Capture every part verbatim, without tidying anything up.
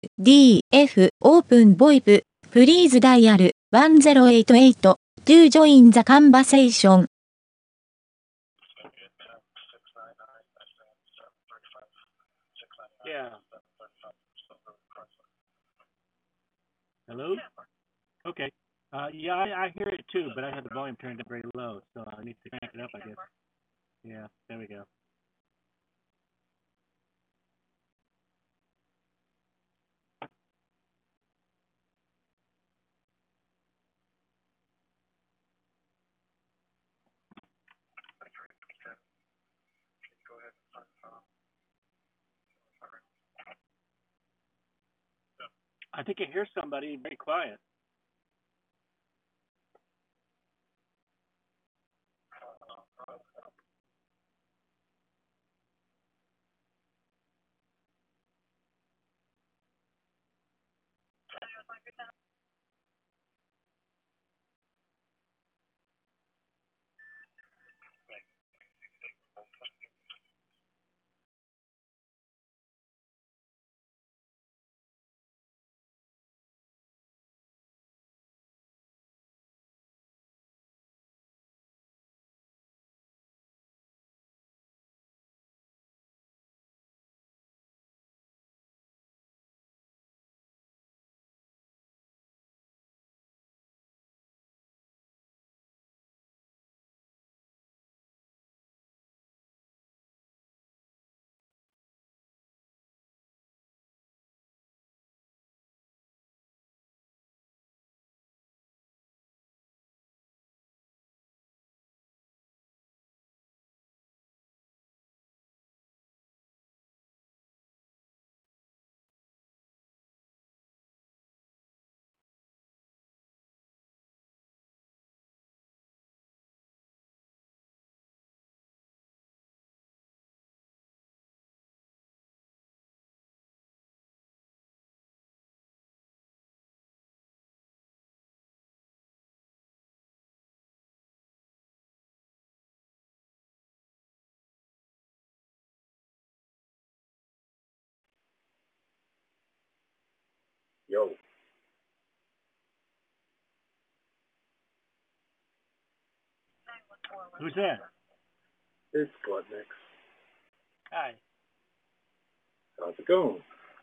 ディーエフ Open VoIP Please dial ワンゼロエイトエイト to join the conversation. Yeah. Hello? Okay. Uh, yeah, I, I hear it too, but I have the volume turned up very low, so I need to crank it up, I guess. Yeah, there we go. I think I hear somebody very quiet. Yo. Who's that? It's Glutnix. Hi. How's it going?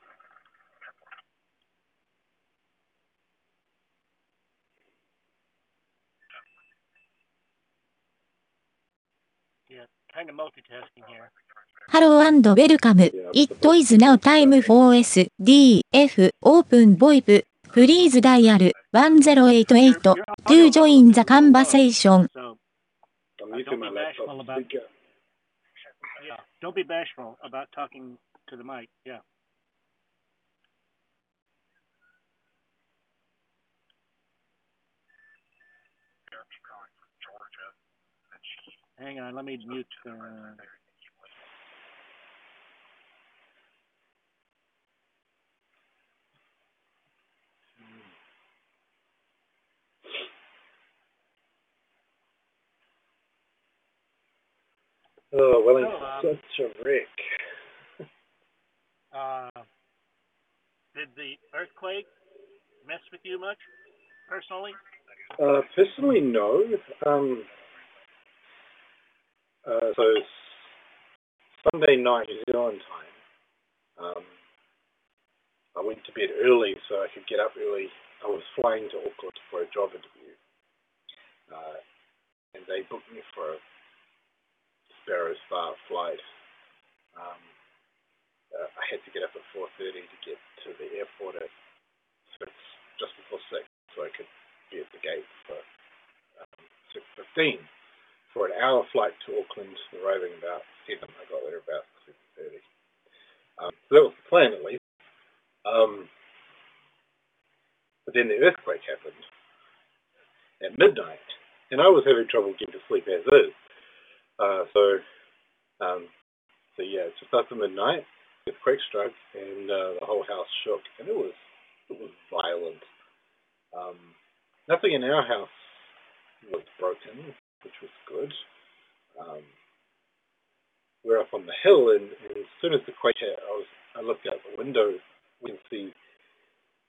Yeah, kind of multitasking here. Hello and welcome. It is now time for S D F Open VoIP. Please dial one zero eight eight to join the conversation. So, I'm uh, using don't my be laptop bashful about. speaker. Yeah, don't be bashful about talking to the mic. Yeah. Hang on, let me mute. Uh, Oh, well, he's so, um, such a wreck. uh, did the earthquake mess with you much, personally? Uh, personally, no. Um, uh, so Sunday night New Zealand time, um, I went to bed early so I could get up early. I was flying to Auckland for a job interview, uh, and they booked me for a Sparrow Star flight. Um, uh, I had to get up at four thirty to get to the airport at six, just before six, so I could be at the gate for um, six fifteen. For an hour flight to Auckland, arriving about seven. I got there about seven thirty. Um, so that was the plan, at least. Um, but then the earthquake happened at midnight, and I was having trouble getting to sleep as is. Uh, so, um, so yeah, just after midnight, the earthquake struck, and uh, the whole house shook, and it was it was violent. Um, nothing in our house was broken, which was good. Um, we're up on the hill, and, and as soon as the quake hit, I was I looked out the window. We can see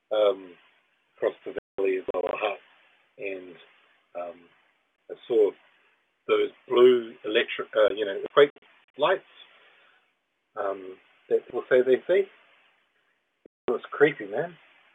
um, across the valley of Lower Hutt, and um, I saw those blue electric, uh, you know, earthquake lights um, that people say they see. It was creepy, man.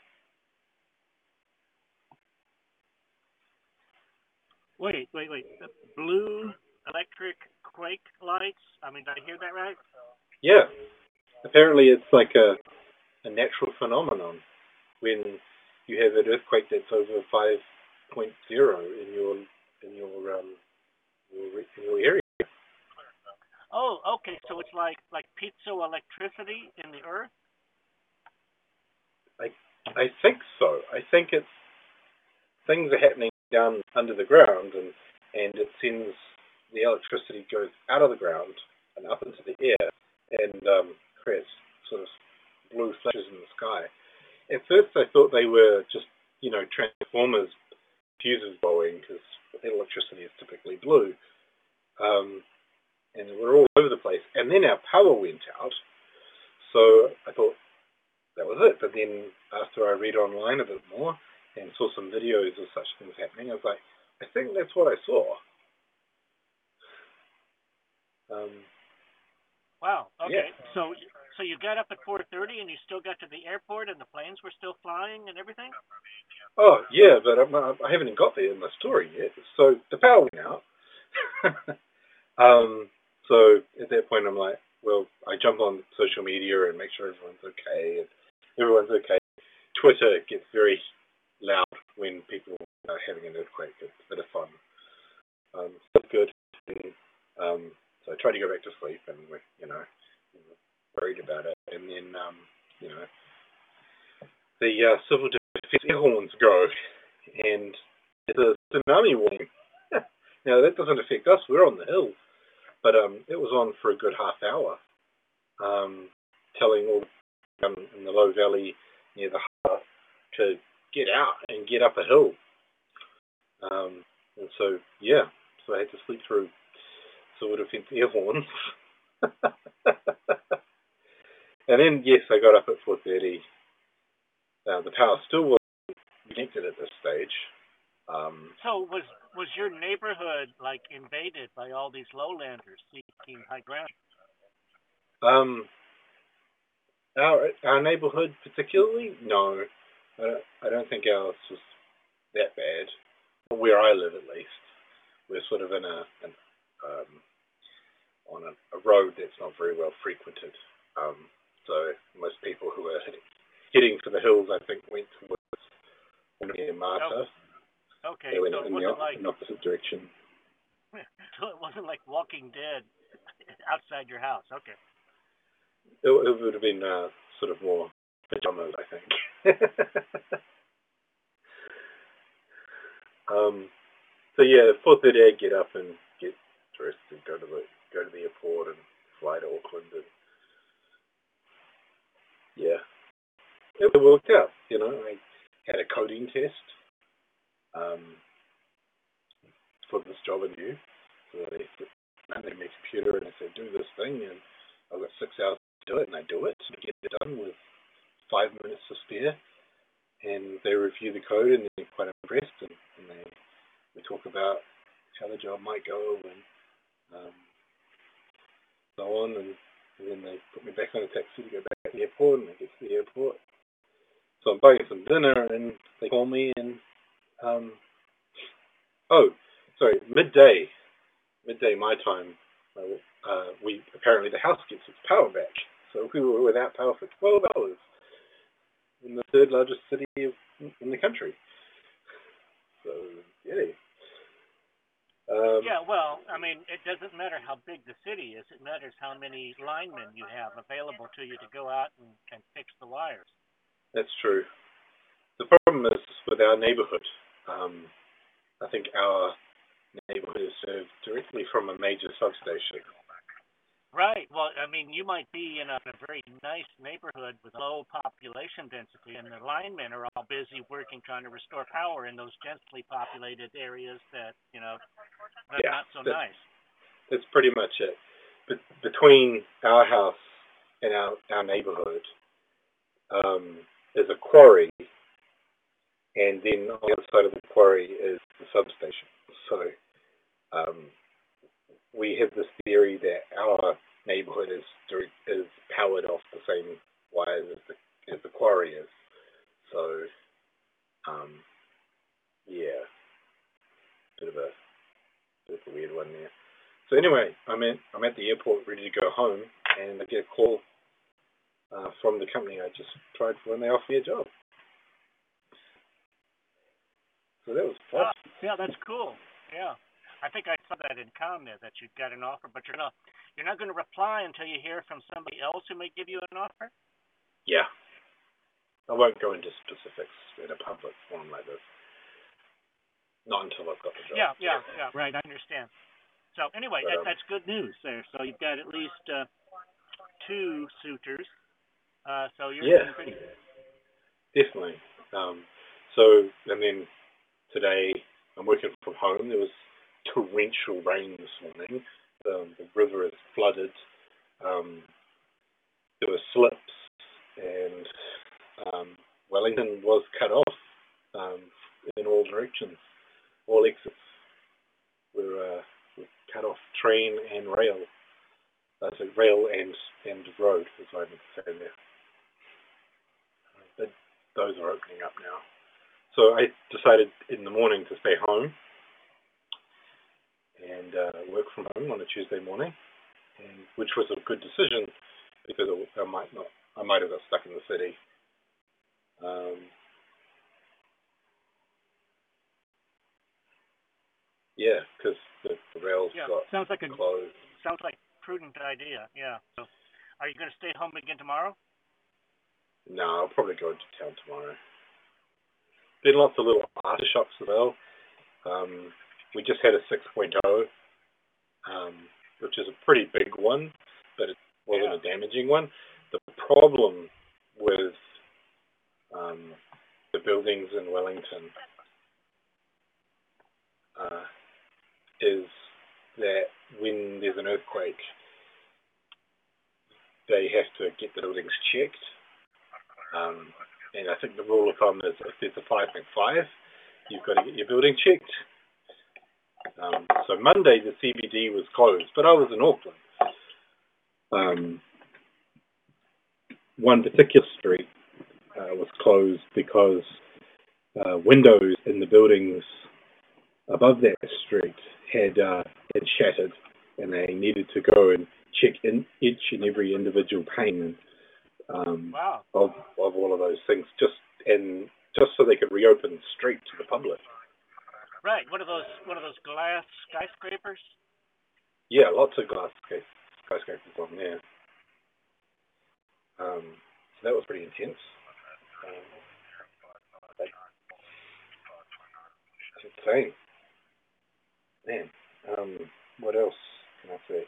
Wait, wait, wait. The blue electric quake lights? I mean, did I hear that right? Yeah. Apparently it's like a, a natural phenomenon when you have an earthquake that's over five point zero in your in your um your, in your area. Oh, okay. So it's like like piezoelectricity in the earth? I I think so. I think it's things are happening down under the ground, and and it sends the electricity goes out of the ground and up into the air and um, creates sort of blue flashes in the sky. At first, I thought they were just you know transformers, fuses blowing because electricity is typically blue, um, and we're all over the place. And then our power went out, so I thought that was it. But then after I read online a bit more and saw some videos of such things happening, I was like, I think that's what I saw. Um, Wow. Okay. yeah. So so you got up at four thirty and you still got to the airport and the planes were still flying and everything? Oh, yeah, but I'm, I haven't got there in my story yet. So the power went out. um, so at that point, I'm like, well, I jump on social media and make sure everyone's okay. And everyone's okay. Twitter gets very loud when people are having an earthquake. It's a bit of fun. Um, so it's good. And, um, so I try to go back to sleep, and we're, you know, worried about it. And then, um, you know, the uh, civil defense air horns go, and it's a tsunami warning. Now that doesn't affect us; we're on the hills, but um, it was on for a good half hour, um, telling all the um, in the low valley near the harbour to get out and get up a hill. Um, and so, yeah, so I had to sleep through civil defense air horns. And then, yes, I got up at four thirty. Uh, the power still wasn't connected at this stage. Um, So was was your neighborhood like invaded by all these lowlanders seeking high ground? um, our our neighbourhood particularly, no, I don't, I don't think ours was that bad. Where I live, at least, we're sort of in a an, um, on a, a road that's not very well frequented. Um, so most people who are heading, heading for the hills, I think, went towards near Marta. Oh, okay, They went so it in the, wasn't like in the opposite direction. so it wasn't like Walking Dead outside your house. Okay. It, it would have been uh, sort of more pajamas, I think. um, so yeah, four thirty I get up and get dressed and go to the go to the airport and fly to Auckland, and yeah, it worked out. You know, I had a coding test um, for this job I knew. So they handed me a computer and I said, do this thing, and I've got six hours to do it, and I do it, and I get it done with five minutes to spare. And they review the code, and they're quite impressed, and, and they we talk about how the job might go, and um, so on, and, and then they put me back on a taxi to go back to the airport, and I get to the airport. So I'm buying some dinner, and they call me, and um, oh, sorry, midday, midday my time. Uh, uh, we apparently the house gets its power back, so we were without power for twelve hours in the third largest city of, in the country. So yeah. Um, Yeah, well, I mean, it doesn't matter how big the city is. It matters how many linemen you have available to you to go out and, and fix the wires. That's true. The problem is with our neighbourhood. Um, I think our neighbourhood is served directly from a major substation. Right. Well, I mean, you might be in a, a very nice neighborhood with low population density, and the linemen are all busy working trying to restore power in those densely populated areas that, you know, are Yeah, not so that, nice. that's pretty much it. But between our house and our, our neighbourhood um, is a quarry, and then on the other side of the quarry is the substation. So um, we have this theory that our neighbourhood is is powered off the same wires as the as the quarry is. So um, yeah, bit of a bit of a weird one there. So anyway, I'm at I'm at the airport, ready to go home, and I get a call uh, from the company I just tried for, and they offer me a job. So that was fun. Oh, yeah, that's cool. Yeah. I think I saw that in com there, that you got an offer, but you're not you're not going to reply until you hear from somebody else who may give you an offer? Yeah. I won't go into specifics in a public forum like this. Not until I've got the job. Yeah, yeah, yeah, right, I understand. So anyway, But, that, um, that's good news there. So you've got at least uh, two suitors. Uh, so you're yeah, doing pretty definitely. Um, so, and then today I'm working from home. There was torrential rain this morning. Um, the river is flooded. Um, there were slips, and um, Wellington was cut off um, in all directions. All exits were, uh, were cut off, train and rail. That's uh, so rail and and road, as I would say there. But those are opening up now. So I decided in the morning to stay home and uh, work from home on a Tuesday morning, and, which was a good decision because I might not, I might have got stuck in the city. Um, yeah, because the, the rails yeah. got Sounds like a closed. sounds like a prudent idea. Yeah. So, are you going to stay home again tomorrow? No, I'll probably go into town tomorrow. Been lots of little aftershocks as well. Um, we just had a six point oh, um, which is a pretty big one, but it wasn't Yeah. a damaging one. The problem with um, the buildings in Wellington uh, is that when there's an earthquake, they have to get the buildings checked. Um, and I think the rule of thumb is if there's a five point five, you've got to get your building checked. Um, so Monday the C B D was closed, but I was in Auckland. Um, one particular street uh, was closed because uh, windows in the buildings above that street had uh, had shattered, and they needed to go and check in each and every individual pane um, Wow. of of all of those things, just and just so they could reopen the street to the public. Right. One of those one of those glass skyscrapers. Yeah, lots of glass skyscrapers on there. Um, so that was pretty intense. Um, it's insane. Man, um, what else can I say?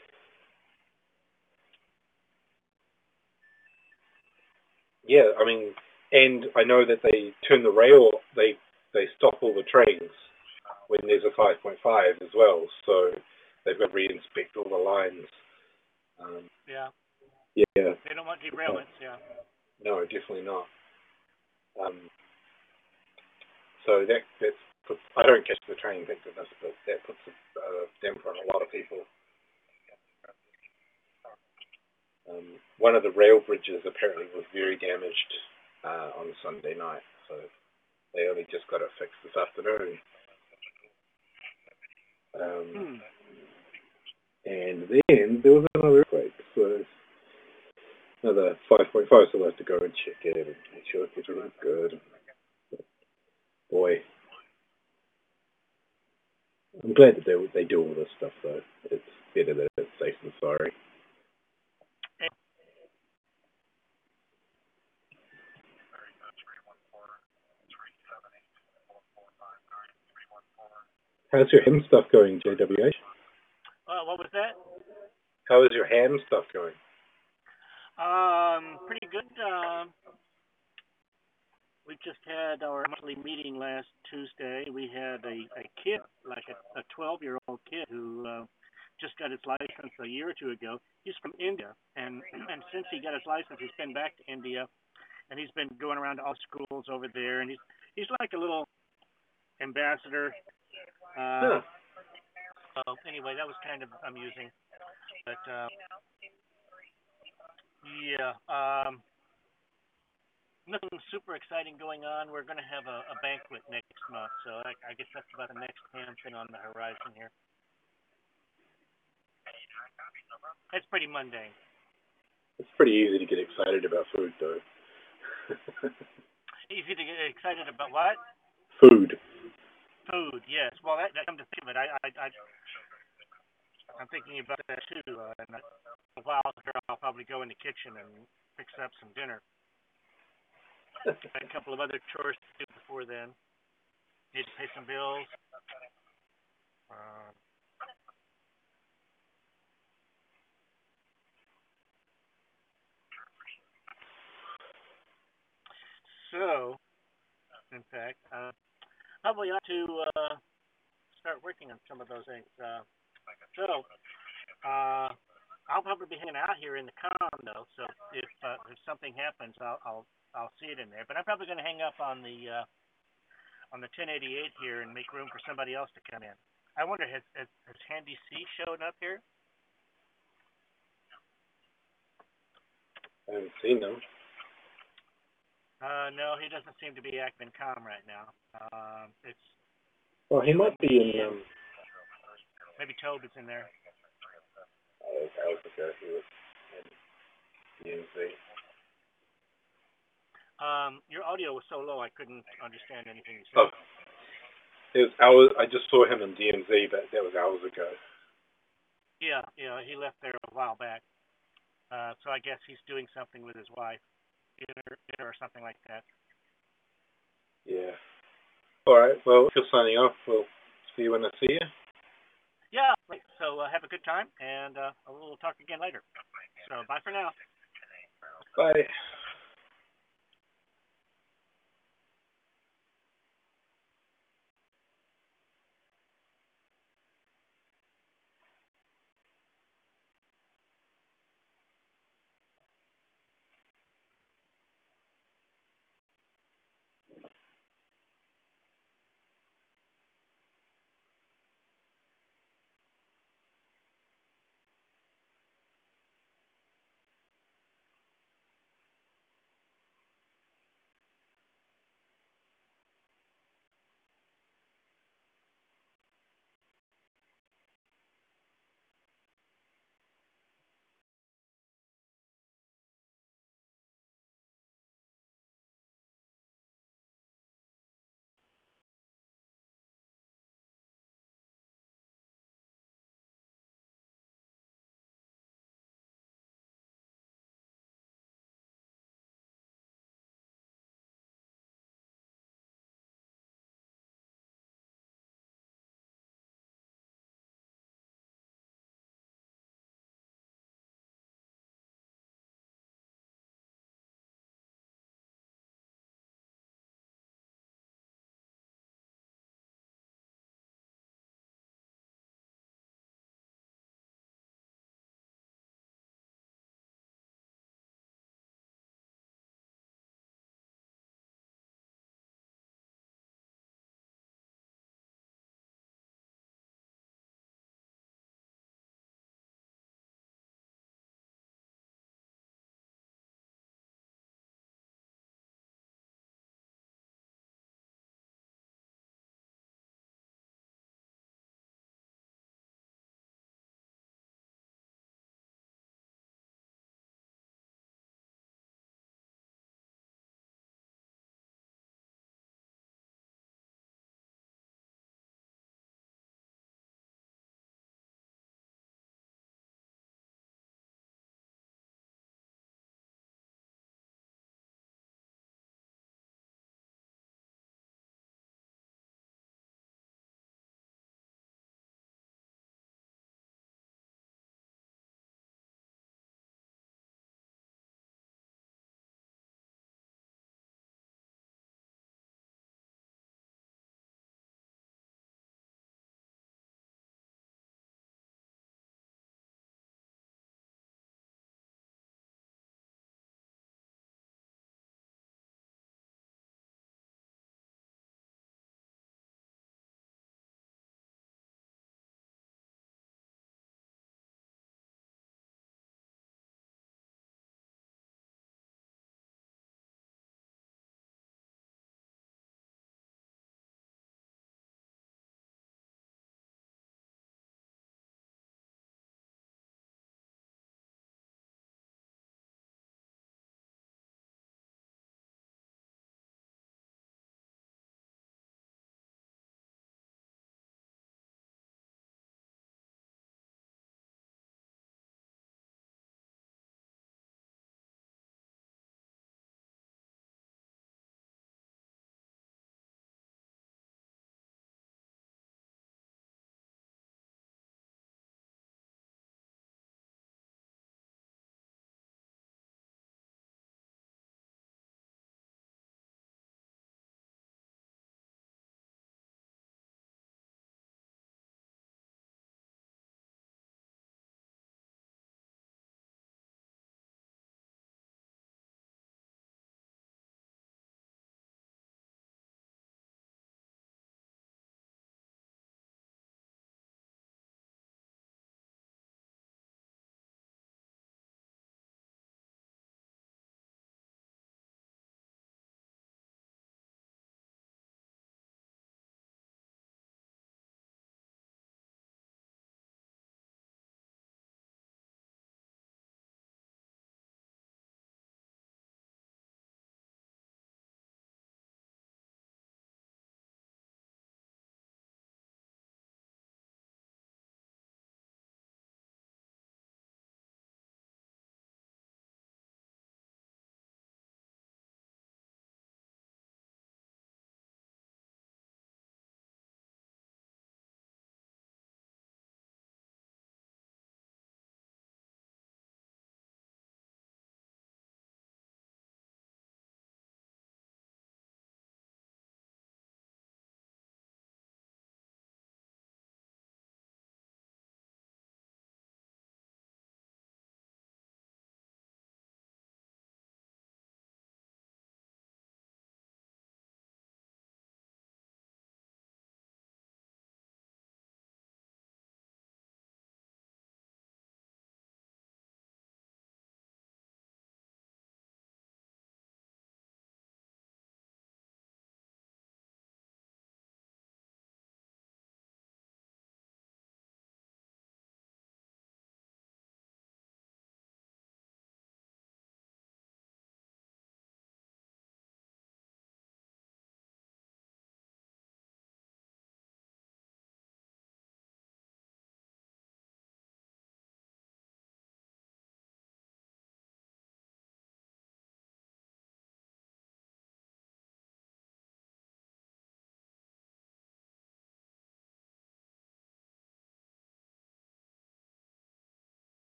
Yeah, I mean, and I know that they turn the rail, they they stop all the trains when there's a five point five as well, so they've got to re-inspect all the lines. Um, Yeah. yeah. They don't want derailments. Yeah. No, definitely not. Um, so that that's puts, I don't catch the train, thank goodness, but that puts a uh, damper on a lot of people. Um, one of the rail bridges apparently was very damaged uh, on Sunday night, so they only just got it fixed this afternoon. Um, Hmm. and then there was another earthquake, so another five point five, so we'll have to go and check it and make sure everything's good. But boy, I'm glad that they they do all this stuff though. It's better that it's safe than sorry. How's your ham stuff going, J W H? Uh, what was that? How is your ham stuff going? Um, pretty good. Um, we just had our monthly meeting last Tuesday. We had a, a kid, like a twelve-year-old kid who uh, just got his license a year or two ago. He's from India, and and since he got his license, he's been back to India, and he's been going around to all schools over there, and he's he's like a little ambassador. Uh, Huh. so anyway, that was kind of amusing. But uh, yeah, um, nothing super exciting going on. We're going to have a, a banquet next month, so I, I guess that's about the next damn thing on the horizon here. It's pretty mundane. It's pretty easy to get excited about food, though. Easy to get excited about what? Food. Food, yes. Well, that, that come to think of it, I, I, I, I'm thinking about that too. Uh, and a while ago, I'll probably go in the kitchen and fix up some dinner. A couple of other chores to do before then. Need to pay some bills. Um, so, in fact, uh, probably ought to uh, start working on some of those things. Uh, so, uh, I'll probably be hanging out here in the com though. So if uh, if something happens, I'll I'll I'll see it in there. But I'm probably going to hang up on the uh, on the ten eighty-eight here and make room for somebody else to come in. I wonder has has, has Handy C showed up here? I haven't seen them. Uh, no, he doesn't seem to be acting calm right now. Um, it's Well, he might be in. Um, maybe Tobe is in there. oh, okay, I was okay. He was in D M Z. Um, your audio was so low I couldn't understand anything you Oh, said. it was hours. I just saw him in D M Z, but that was hours ago. Yeah, yeah, he left there a while back. Uh, so I guess he's doing something with his wife, dinner, dinner or something like that. Yeah. All right. Well, if you're signing off, we'll see you when I see you. Yeah, right. So uh, have a good time, and uh, we'll talk again later. So bye for now. Bye.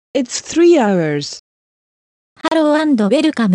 It's three hours. Hello and welcome.